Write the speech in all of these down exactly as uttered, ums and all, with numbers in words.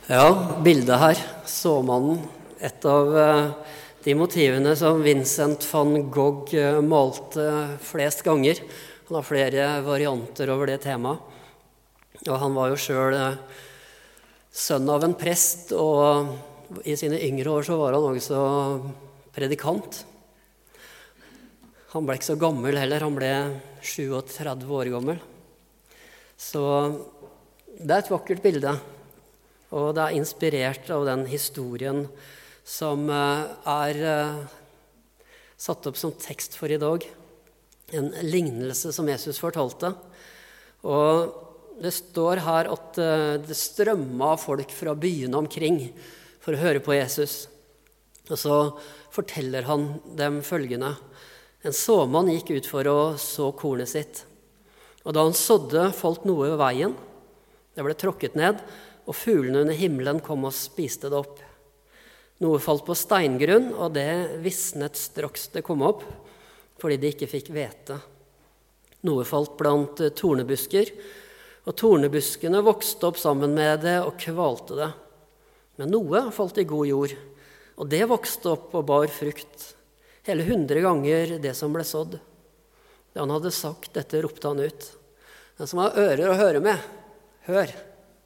Ja, bildet her, såmannen, et av de motivene som Vincent van Gogh malte flest ganger. Han har flere varianter over det temaet. Og han var jo selv sønn av en prest, og i sine yngre år så var han også predikant. Han ble ikke så gammel heller, han ble trettien år gammel. Så det er et vakkert bilde. Og det er inspirert av den historien som er satt opp som tekst for i dag. En lignelse som Jesus fortalte. Og det står her at det strømmet folk fra byene omkring for å høre på Jesus. Og så forteller han dem følgende. En såmann gikk ut for å så kornet sitt. Og da han sådde, falt noe ved veien. Det ble tråkket ned, og fuglene under himmelen kom og spiste det opp. Noe falt på steingrunn, og det visnet straks det kom opp, fordi de ikke fikk hvete. Noe falt blant tornebusker, og tornebuskene vokste opp sammen med det og kvalte det. Men noe falt i god jord, og det vokste opp og bar frukt, hele hundre ganger det som ble sådd. Da han hadde sagt dette, ropte han ut. Den som har ører å høre med, hør.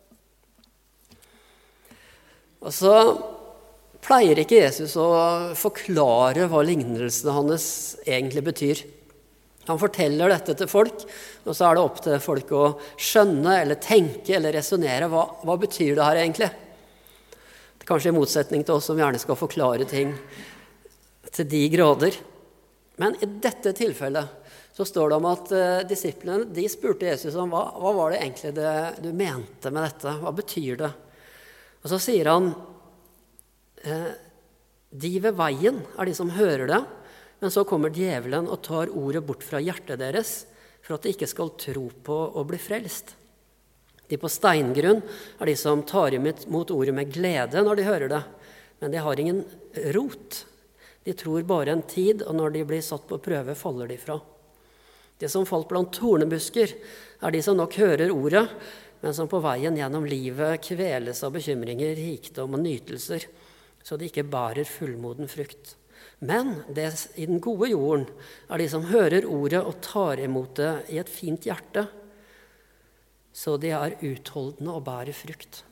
Og så pleier ikke Jesus å forklare hva lignelsene hans egentlig betyr. Han forteller dette til folk, og så er det opp til folk å skjønne eller tenke eller resonere. Hva, hva betyr det her egentlig? Det er kanskje i motsetning til oss som gjerne skal forklare ting til de grader. Men i dette tilfellet så står det om at uh, disiplene, de spurte Jesus om hva, hva var det egentlig det du mente med dette? Hva betyr det? Og så sier han, eh, de ved veien er de som hører det, men så kommer djevelen og tar ordet bort fra hjertet deres, for at de ikke skal tro på og bli frelst. De på steingrunn er de som tar imot ordet med glede når de hører det, men de har ingen rot. De tror bare en tid, og når de blir satt på prøve, faller de fra. De som falt blant tornebusker er de som nok hører ordet, men som på veien gjennom livet kveles av bekymringer, rikdom og nytelser, så de ikke bærer fullmoden frukt. Men det i den gode jorden er de som hører ordet og tar imot det i et fint hjerte, så de er utholdende og bærer frukt.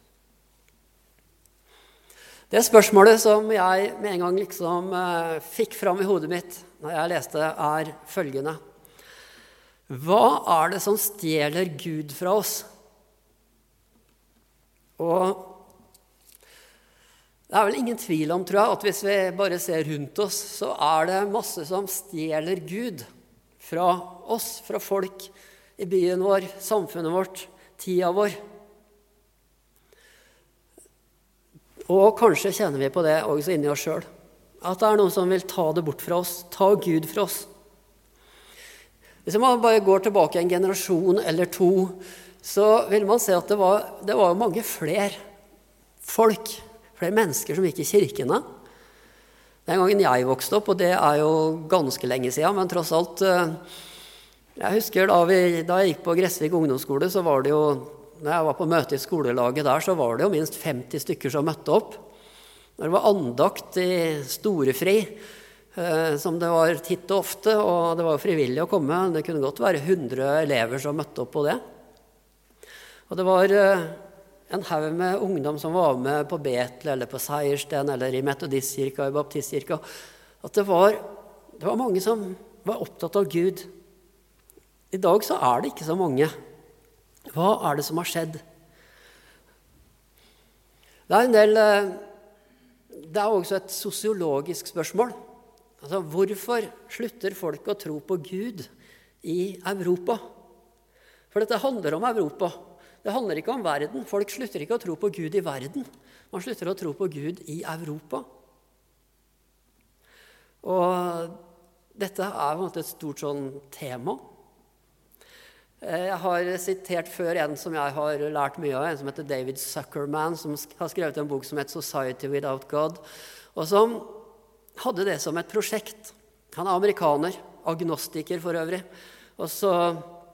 Det spørsmålet som jeg med en gang liksom eh, fikk fram i hodet mitt når jeg leste, er følgende. Hva er det som stjeler Gud fra oss? Og det er vel ingen tvil om, tror jeg, at hvis vi bare ser rundt oss, så er det masse som stjeler Gud fra oss, fra folk i byen vår, samfunnet vårt, tida vår. Og kanskje kjenner vi på det også inni oss selv, at det er noen som vil ta det bort fra oss, ta Gud fra oss. Hvis man bare går tilbake en generasjon eller to, så vil man se at det var, det var mange flere folk, flere mennesker som gikk i kirkene. Den gangen jeg vokste opp, og det er jo ganske lenge siden, men tross alt, jeg husker da, vi, da jeg gikk på Gressvik ungdomsskole, så var det jo, når jeg var på møte i skolelaget der, så var det jo minst femti stykker som møtte opp. Når det var andakt i storefri, som det var titt og ofte, og det var frivillig å komme, det kunne godt være hundre elever som møtte opp på det. Og det var en haug med ungdom som var med på Betel, eller på Seiersten, eller i metodistkirka, i baptistkirka. At det var, det var mange som var opptatt av Gud. I dag så er det ikke så mange. Hva er det som har skjedd? Det er en del, det er også et sosiologisk spørsmål. Altså, hvorfor slutter folk å tro på Gud i Europa? For dette handler om Europa. Det handler ikke om verden. Folk slutter ikke å tro på Gud i verden. Man slutter å tro på Gud i Europa. Og dette er på en måte et stort sånn tema. Jeg har sitert før en som jeg har lært mye av, en som heter David Zuckerman, som har skrevet en bok som heter Society Without God, og som hadde det som et prosjekt. Han er amerikaner, agnostiker for øvrig, og så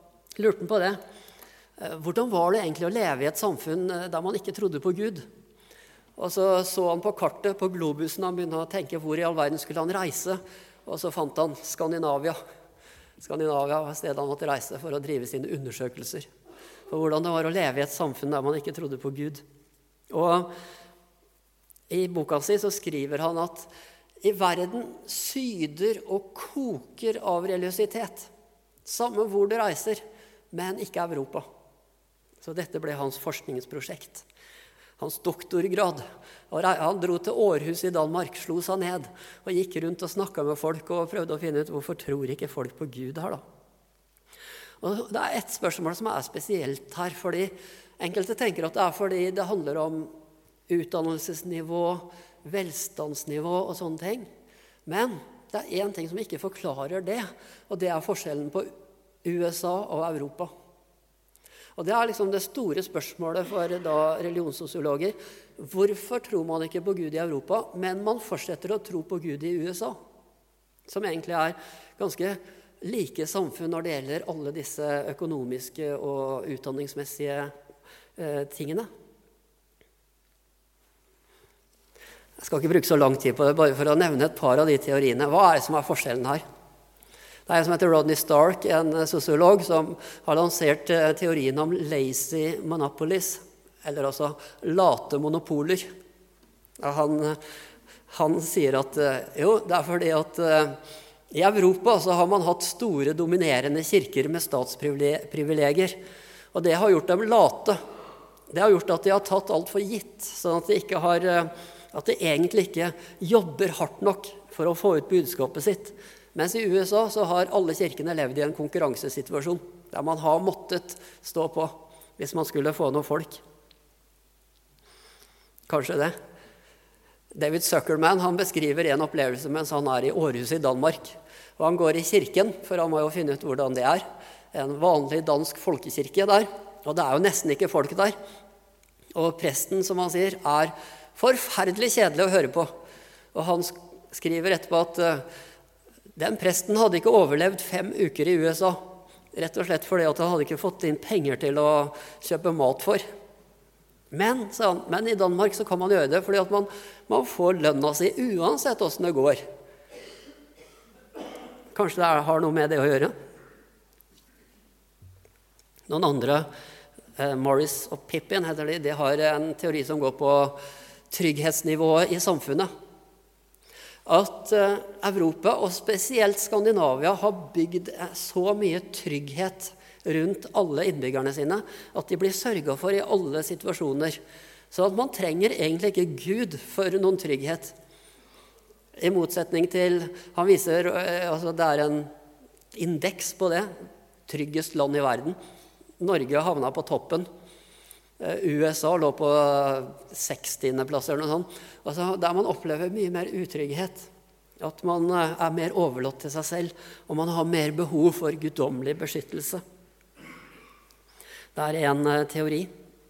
lurte han på det. Hvordan var det egentlig å leve i et samfunn der man ikke trodde på Gud? Og så så han på kartet, på globusen, han begynte å tenke hvor i all verden skulle han reise. Og så fant han Skandinavia. Skandinavia var stedet han måtte reise for å drive sine undersøkelser. For hvordan det var å leve i et samfunn der man ikke trodde på Gud. Og i boka si så skriver han at i verden syder og koker av religiøsitet. Samme hvor du reiser, men ikke Europa. Så dette ble hans forskningsprosjekt. Hans doktorgrad. Han dro til Århus i Danmark, slo seg ned og gikk rundt og snakket med folk og prøvde å finne ut hvorfor tror ikke folk på Gud her da. Og det er et spørsmål som er spesielt her, fordi enkelte tenker at det er fordi det handler om utdannelsesnivå, velstandsnivå og sånne ting. Men det er en ting som ikke forklarer det, og det er forskjellen på U S A og Europa. Og det er liksom det store spørsmålet for da religionssosiologer. Hvorfor tror man ikke på Gud i Europa, men man fortsetter å tro på Gud i U S A? Som egentlig er ganske like samfunn når det gjelder alle disse økonomiske og utdanningsmessige eh, tingene. Jeg skal ikke bruke så lang tid på det, bare for å nevne et par av de teoriene. Hva er det som er forskjellen her? Det er en som heter Rodney Stark, en sosiolog, som har lansert teorien om lazy monopolies, eller altså late monopoler. Han, han sier at jo, det er fordi at i Europa så har man hatt store dominerende kirker med statsprivilegier, og det har gjort dem late. Det har gjort at de har tatt alt for gitt, sånn at de, ikke har, at de egentlig ikke jobber hardt nok for å få ut budskapet sitt. Mens i U S A så har alle kirkene levd i en konkurransesituasjon, der man har måttet stå på hvis man skulle få noen folk. Kanskje det. David Zuckerman, han beskriver en opplevelse mens han er i Århus i Danmark. Og han går i kirken, for han må jo finne ut hvordan det er. En vanlig dansk folkekirke der, og det er jo nesten ikke folk der. Og presten, som han sier, er forferdelig kjedelig å høre på. Og han skriver etterpå at den presten hadde ikke overlevd fem uker i U S A, rett og slett fordi at han hadde ikke fått inn penger til å kjøpe mat for. Men, sa han, men i Danmark så kan man gjøre det, fordi at man, man får lønna si uansett hvordan det går. Kanskje det er, har noe med det å gjøre? Noen andre, eh, Morris og Pippin heter de, de har en teori som går på trygghetsnivået i samfunnet. At Europa, og spesielt Skandinavia, har bygd så mye trygghet rundt alle innbyggerne sine, at de blir sørget for i alle situasjoner. Så at man trenger egentlig ikke Gud for noen trygghet. I motsetning til, han viser, altså det er en indeks på det, tryggest land i verden. Norge havna på toppen. U S A lå på sekstiende plass eller noe sånt, altså der man opplever mye mer utrygghet, at man er mer overlatt til seg selv, og man har mer behov for guddommelig beskyttelse. Det er en teori.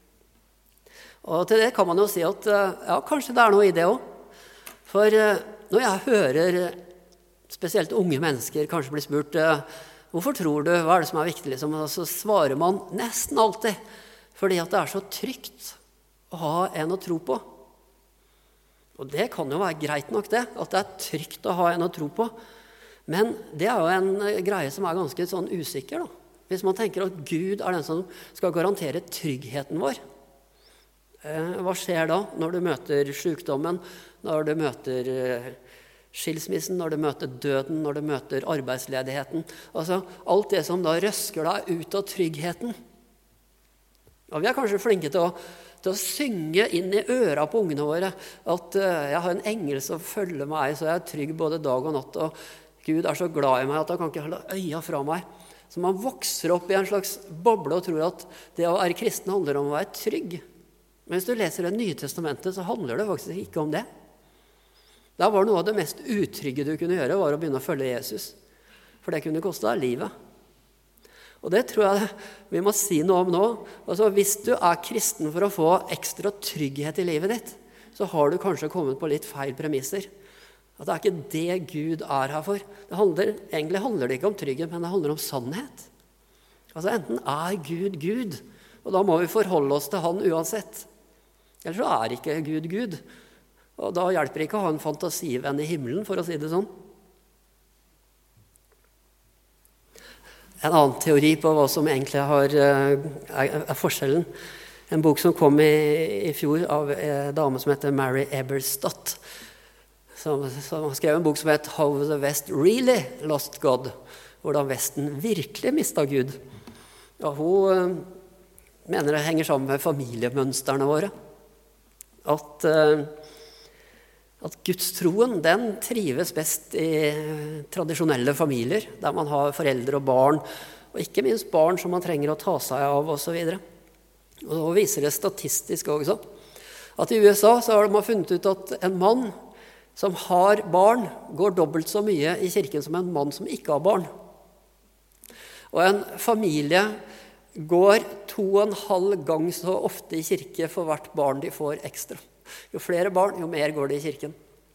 Og til det kan man jo si at ja, kanskje det er noe i det også. For når jeg hører spesielt unge mennesker kanskje bli spurt, hvorfor tror du, hva er det som er viktig, liksom? Så svarer man nesten alltid, fordi at det er så trygt å ha en å tro på. Og det kan jo være greit nok det, at det er trygt å ha en å tro på. Men det er jo en greie som er ganske sånn usikker da. Hvis man tenker at Gud er den som skal garantere tryggheten vår. Hva skjer da når du møter sykdommen, når du møter skilsmissen, når du møter døden, når du møter arbeidsledigheten? Altså alt det som da røsker deg ut av tryggheten. Og vi er kanskje flinke til å, til å synge inn i øra på ungene våre at uh, jeg har en engel som følger meg, så jeg er trygg både dag og natt, og Gud er så glad i meg at han kan ikke holde øya fra meg. Så man vokser opp i en slags boble og tror at det å være kristen handler om å være trygg. Men hvis du leser Det nye testamentet, så handler det faktisk ikke om det. Det var noe av det mest utrygge du kunne gjøre, var å begynne å følge Jesus. For det kunne koste deg livet. Og det tror jeg vi må si noe om nå. Altså, hvis du er kristen for å få ekstra trygghet i livet ditt, så har du kanskje kommet på litt feil premisser. At det er ikke det Gud er her for. Det handler, egentlig handler det ikke om trygghet, men det handler om sannhet. Altså enten er Gud Gud, og da må vi forholde oss til han uansett. Ellers så er ikke Gud Gud. Og da hjelper det ikke å ha en fantasivenn i himmelen, for å si det sånn. En annen teori på hva som egentlig har, er, er forskjellen. En bok som kom i, i fjor av en dame som heter Mary Eberstadt, som, som skrev en bok som heter How the West Really Lost God, hvordan Vesten virkelig mistet Gud. Og hun mener det henger sammen med familiemønsterne våre. At, at gudstroen, den trives best i tradisjonelle familier, der man har foreldre og barn, og ikke minst barn som man trenger å ta seg av, og så videre. Og så viser det statistisk også, at i U S A så har de funnet ut at en mann som har barn, går dobbelt så mye i kirken som en mann som ikke har barn. Og en familie går to og en halv gang så ofte i kirke for hvert barn de får ekstra. Jo flere barn, jo mer går det i kirken.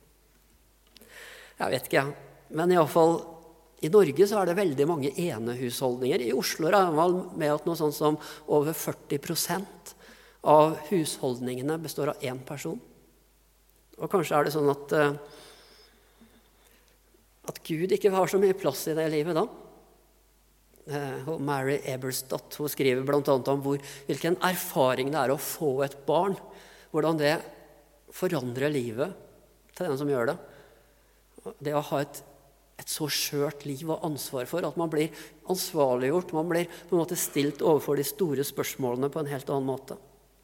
Jeg vet ikke, men i alle fall i Norge så er det veldig mange enehusholdninger. I Oslo regner man med at noe sånt som over førti prosent av husholdningene består av én person. Og kanskje er det sånn at, at Gud ikke har så mye plass i det livet da. Mary Eberstadt, hun skriver blant annet om hvor, hvilken erfaring det er å få et barn, hvordan det forandrer livet til den som gjør det. Det å ha et, et så skjørt liv og ansvar for at man blir ansvarliggjort, man blir på en måte stilt overfor de store spørsmålene på en helt annen måte.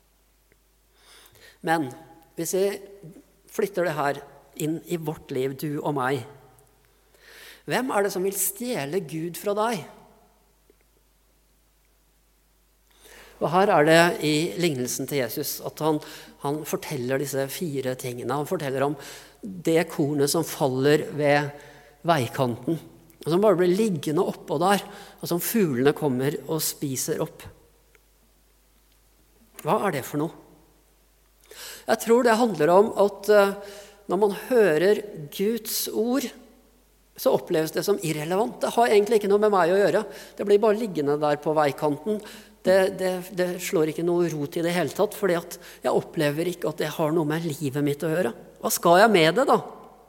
Men hvis vi flytter det her inn i vårt liv, du og meg, hvem er det som vil stjele Gud fra deg? Og her er det i lignelsen til Jesus at han, han forteller disse fire tingene. Han forteller om det kornet som faller ved veikanten, og som bare blir liggende oppå der, og som fuglene kommer og spiser opp. Hva er det for noe? Jeg tror det handler om at når man hører Guds ord, så oppleves det som irrelevant. Det har egentlig ikke noe med meg å gjøre. Det blir bare liggende der på veikanten. Det, det, det slår ikke noe rot i det hele tatt, fordi at jeg opplever ikke at det har noe med livet mitt å gjøre. Hva skal jeg med det da?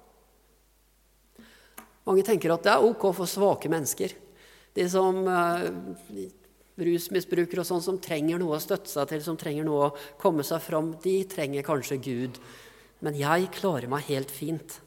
Mange tenker at det er ok for svake mennesker. De som eh, rusmisbrukere og sånn, som trenger noe å støtte seg til, som trenger noe å komme seg fram, de trenger kanskje Gud. Men jeg klarer meg helt fint.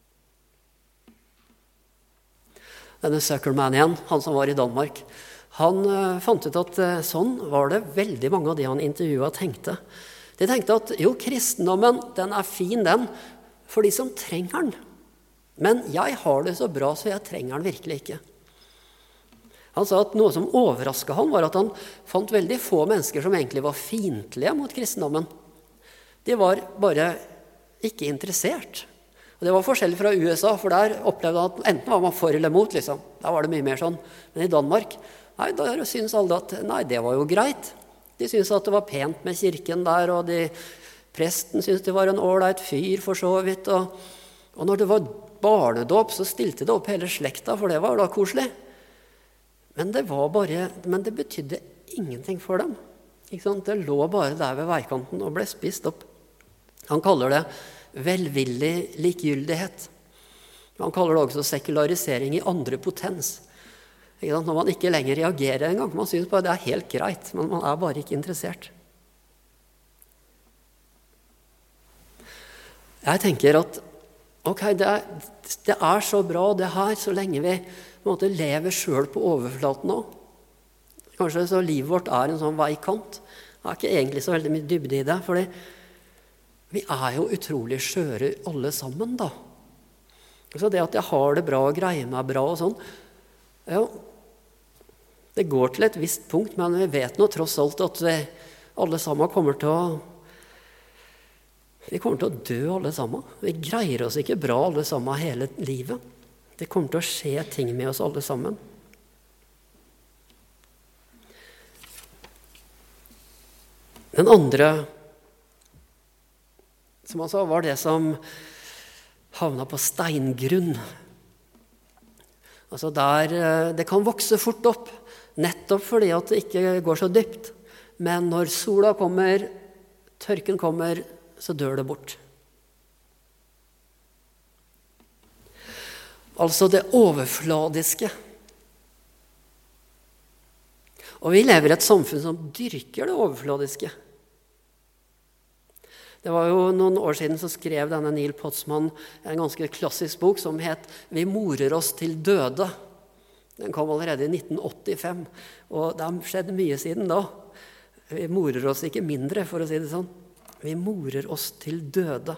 Denne Zuckerman igjen, han som var i Danmark, han uh, fant ut at uh, sånn var det veldig mange av de han intervjuet tenkte. De tenkte at jo, kristendommen, den er fin den, for de som trenger den. Men jeg har det så bra, så jeg trenger den virkelig ikke. Han sa at noe som overrasket han var at han fant veldig få mennesker som egentlig var fiendtlige mot kristendommen. De var bare ikke interessert. Og det var forskjellig fra U S A, for der opplevde han at enten var man for eller mot, liksom. Der var det mye mer sånn. Men i Danmark, nei, der syntes alle at nei, det var jo greit. De syntes at det var pent med kirken der, og de, presten syntes det var en ålreit fyr for så vidt. Og, og når det var barnedåp, så stilte det opp hele slekta, for det var da koselig. Men det var bare, men det betydde ingenting for dem. Ikke sant? Det lå bare der ved veikanten og ble spist opp. Han kaller det velvillig likegyldighet. Han kaller det også sekularisering i andre potens. Ikke sant? Når man ikke lenger reagerer en gang, man synes bare det er helt greit, men man er bare ikke interessert. Jeg tenker at ok, det er, det er så bra det her, så lenge vi på en måte lever selv på overflaten nå. Kanskje så livet vårt er en sånn veikant. Det er ikke egentlig så veldig mye dybde i det, fordi vi er jo utrolig skjøre alle sammen da. Så det at jeg har det bra og greier meg bra og sånn, ja, det går til et visst punkt, men vi vet nå tross alt at vi alle sammen kommer til å vi kommer til å dø alle sammen. Vi greier oss ikke bra alle sammen hele livet. Det kommer til å skje ting med oss alle sammen. Den andre, som han sa, var det som havna på steingrunn. Altså der det kan vokse fort opp, nettopp fordi at det ikke går så dypt. Men når sola kommer, tørken kommer, så dør det bort. Altså det overfladiske. Og vi lever i et samfunn som dyrker det overfladiske. Det var jo noen år siden så skrev denne Neil Potsman en ganske klassisk bok som het «Vi morer oss til døde». Den kom allerede i nitten åttifem, og det har skjedd mye siden da. Vi morer oss ikke mindre, for å si det sånn. Vi morer oss til døde.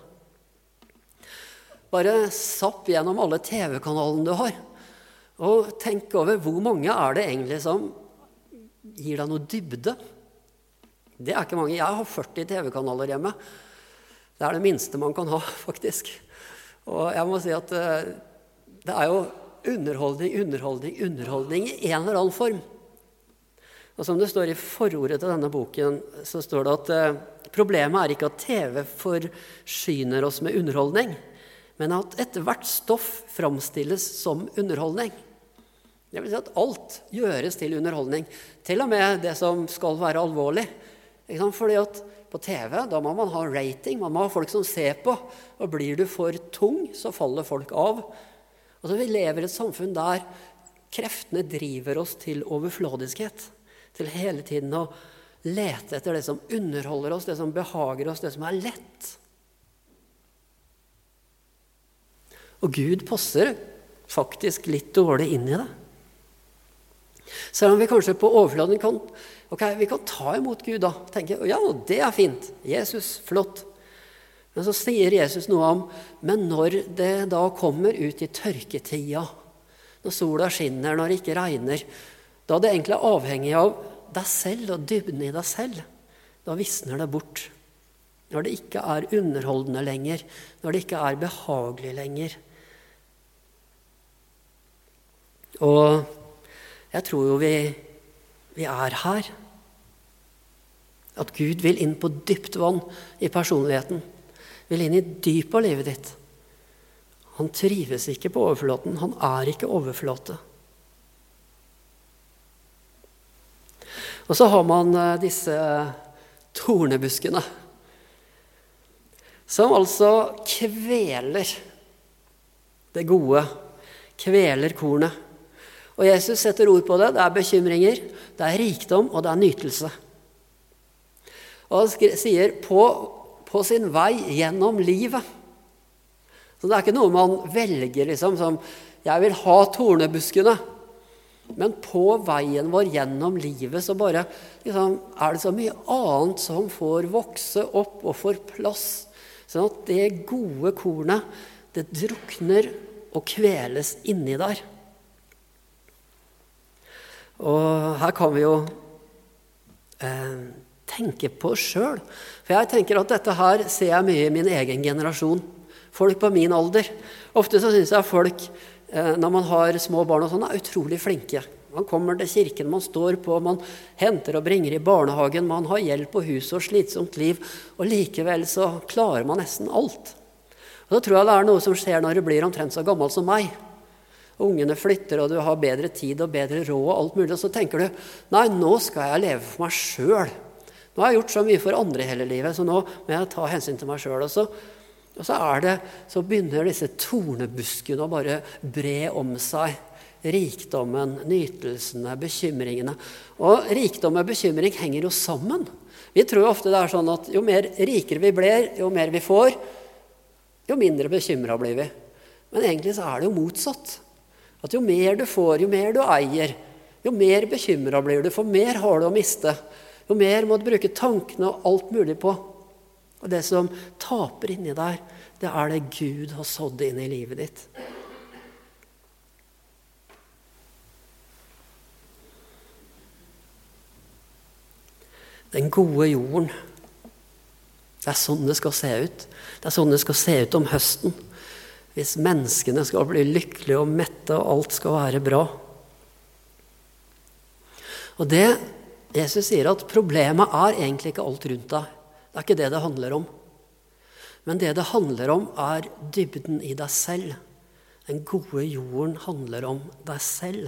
Bare sapp gjennom alle T V-kanalene du har, og tenk over hvor mange er det egentlig som gir deg noe dybde. Det er ikke mange. Jeg har førti T V-kanaler hjemme. Det er det minste man kan ha, faktisk. Og jeg må si at det er jo underholdning, underholdning, underholdning i en eller annen form. Og som det står i forordet til denne boken, så står det at problemet er ikke at T V forsyner oss med underholdning, men at ethvert stoff framstilles som underholdning. Det vil si at alt gjøres til underholdning, til og med det som skal være alvorlig. Fordi at på T V, da må man ha rating, man må ha folk som ser på, og blir du for tung, så faller folk av. Og så vi lever i et samfunn der kreftene driver oss til overfladiskhet, til hele tiden å lete etter det som underholder oss, det som behager oss, det som er lett. Og Gud passer faktisk litt dårlig inn i det. Selv om vi kanskje på overfladen kan, okay, vi kan ta imot Gud da, tenke, ja, det er fint, Jesus, flott. Men så sier Jesus noe om, men når det da kommer ut i tørketida, når sola skinner, når det ikke regner, da det egentlig er avhengig av deg selv og dybden i deg selv, da visner det bort. Når det ikke er underholdende lenger, når det ikke er behagelig lenger. Og jeg tror jo vi, vi er her. At Gud vil inn på dypt vann i personligheten. Vil inn i dyp av livet ditt. Han trives ikke på overflaten. Han er ikke overflate. Og så har man disse tornebuskene. Som altså kveler det gode. Kveler kornet. Og Jesus setter ord på det. Det er bekymringer, det er rikdom, og det er nytelse. Og han sier på, på sin vei gjennom livet. Så det er ikke noe man velger, liksom, som jeg vil ha tornebuskene. Men på veien vår gjennom livet så bare liksom, er det så mye annet som får vokse opp og får plass. Sånn at det gode kornet, det drukner og kveles inni der. Og her kan vi jo eh, tenke på oss selv. For jeg tenker at dette her ser jeg mye i min egen generasjon. Folk på min alder. Ofte så synes jeg folk, eh, når man har små barn og sånn, er utrolig flinke. Man kommer til kirken, man står på, man henter og bringer i barnehagen, man har hjelp på huset og slitsomt liv, og likevel så klarer man nesten alt. Og da tror jeg det er noe som skjer når du blir omtrent så gammel som meg. Ungene flytter, og du har bedre tid og bedre råd og alt mulig, og så tenker du, nei, nå skal jeg leve for meg selv. Nå har jeg gjort så mye for andre hele livet, så nå må jeg ta hensyn til meg selv. Og så, og så, er det, så begynner disse tornebuskene å bare bre om seg. Rikdommen, nytelsene, bekymringene. Og rikdom og bekymring henger jo sammen. Vi tror jo ofte det er sånn at jo mer rikere vi blir, jo mer vi får, jo mindre bekymret blir vi. Men egentlig så er det jo motsatt. At jo mer du får, jo mer du eier, jo mer bekymret blir du, for mer har du å miste. Jo mer må du bruke tankene og alt mulig på. Og det som taper inni der, det er det Gud har sådd inn i livet ditt. Den gode jorden. Det er sånn det skal se ut. Det er sånn det skal se ut om høsten. Hvis menneskene skal bli lykkelige og mette, og alt skal være bra. Og det, Jesus sier at problemet er egentlig ikke alt rundt deg. Det er ikke det det handler om. Men det det handler om er dybden i deg selv. Den gode jorden handler om deg selv.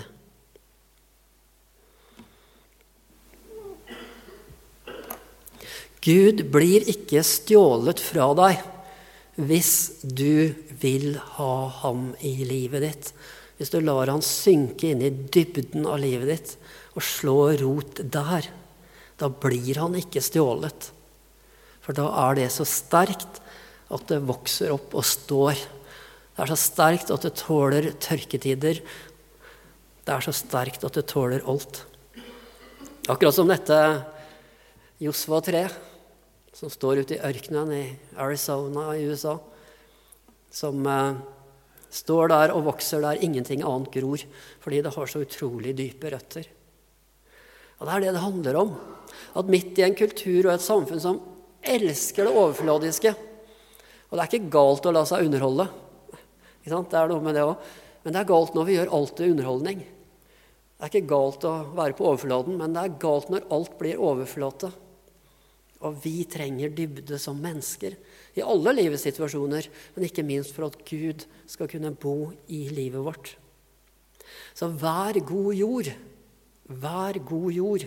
Gud blir ikke stjålet fra deg hvis du vil ha ham i livet ditt. Hvis du lar han synke inn i dybden av livet ditt og slå rot der, da blir han ikke stjålet. For da er det så sterkt at det vokser opp og står. Det er så sterkt at det tåler tørketider. Det er så sterkt at det tåler alt. Akkurat som dette Josva tre, som står ute i ørkenen i Arizona i U S A, som eh, står der og vokser der ingenting annet gror, fordi det har så utrolig dype røtter. Og det er det det handler om. At midt i en kultur og et samfunn som elsker det overfladiske, og det er ikke galt å la seg underholde, ikke sant? Det er noe med det også, men det er galt når vi gjør alt til underholdning. Det er ikke galt å være på overflaten, men det er galt når alt blir overflate. Og vi trenger dybde som mennesker i alle livets situasjoner, men ikke minst for at Gud skal kunne bo i livet vårt. Så vær god jord. Vær god jord.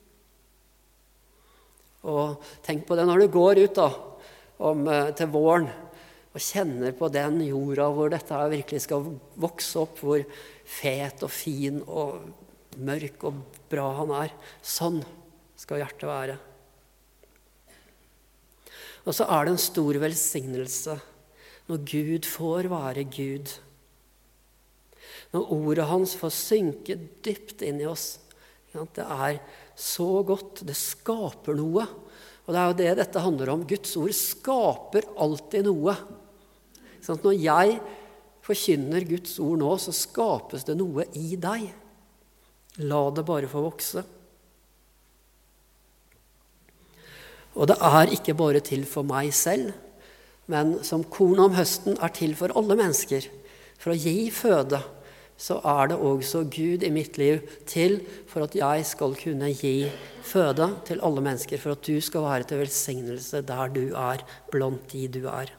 Og tenk på det når du går ut da, om, til våren, og kjenner på den jorda hvor dette her virkelig skal vokse opp, hvor fet og fin og mørk og bra han er. Sånn skal hjertet være. Og så er det en stor velsignelse når Gud får være Gud. Når ordet hans får synke dypt inn i oss. Det er så godt, det skaper noe. Og det er jo det dette handler om. Guds ord skaper alltid noe. Sånn at når jeg forkynner Guds ord nå, så skapes det noe i deg. La det bare få vokse. Og det er ikke bare til for meg selv, men som korn om høsten er til for alle mennesker. For å gi føde, så er det også Gud i mitt liv til for at jeg skal kunne gi føde til alle mennesker, for at du skal være til velsignelse der du er, blant de du er.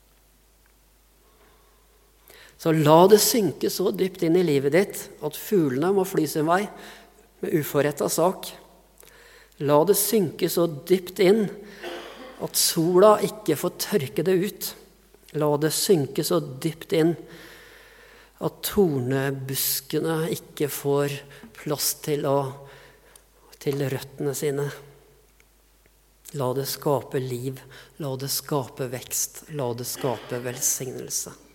Så la det synke så dypt inn i livet ditt at fuglene må fly sin vei med uforrettet sak. La det synke så dypt inn at sola ikke får tørke det ut. La det synke så dypt inn at tornebuskene ikke får plass til, å, til røttene sine. La det skape liv, la det skape vekst, la det skape velsignelse.